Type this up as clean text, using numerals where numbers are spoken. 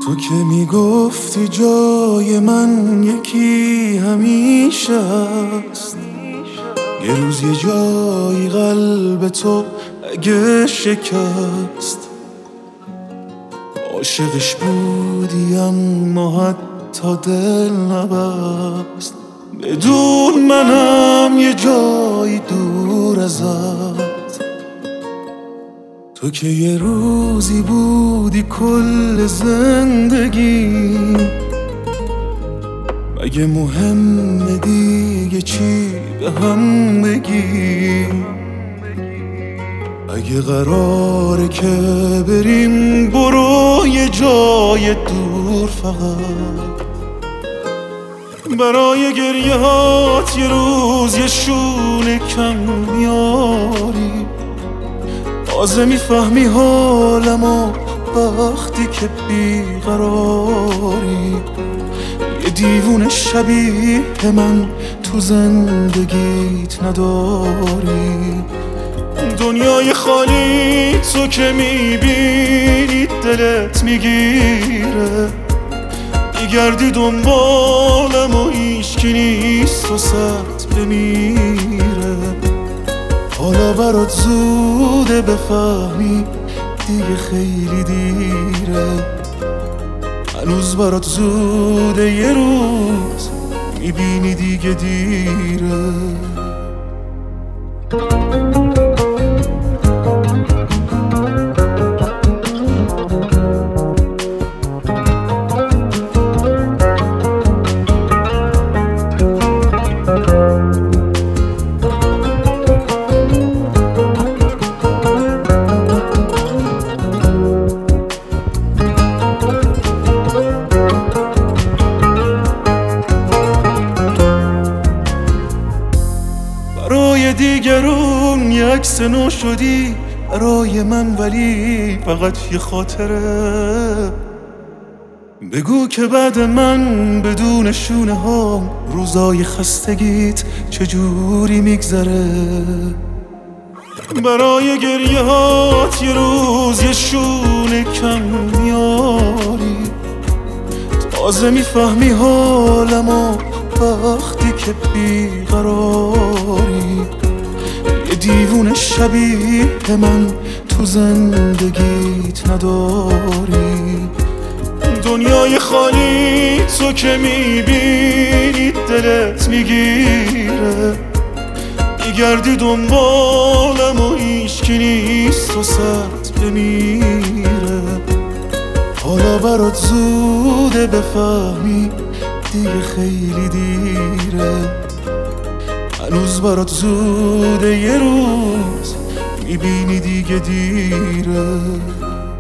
تو که میگفتی جای من یکی همیشه است، یه روز یه جایی قلب تو اگه شکست، عاشقش بودی اما حتی دل نبست. بدون منم یه جایی دور ازت، تو که یه روزی بودی کل زندگی. مگه مهمه دیگه چی به هم بگیم؟ اگه قراره که بریم برو یه جای دور، فقط برای گریه هات یه روز یه شونه کم میاری. تازه میفهمی حالمو وقتی که بیقراری. یه دیوونه شبیه من تو زندگیت نداری. دنیای خالی تو که میبینی دلت میگیره. میگردی دنبالم و هیچکی نیست و صد بمیره. حالا برات زوده بفهمی دیگه خیلی دیره. هنوز برات زوده یه روز میبینی دیگه دیره. برای دیگرون یه عکس نو شدی برای من، ولی فقط یه خاطره. بگو که بعد من بدون شونه ها روزای خستگیت چجوری میگذره. برای گریه هات یه روز یه شونه کم میاری. تازه میفهمی حالمو وقتی که بیقراری. یه دیوونه شبیه من تو زندگیت نداری. دنیای خالی تو که میبینی دلت میگیره. میگردی دنبالم و هیچکی نیست و صد بمیره. حالا برات زوده بفهمی دیگه خیلی دیره. هنوز برات زوده یه روز میبینی دیگه دیره.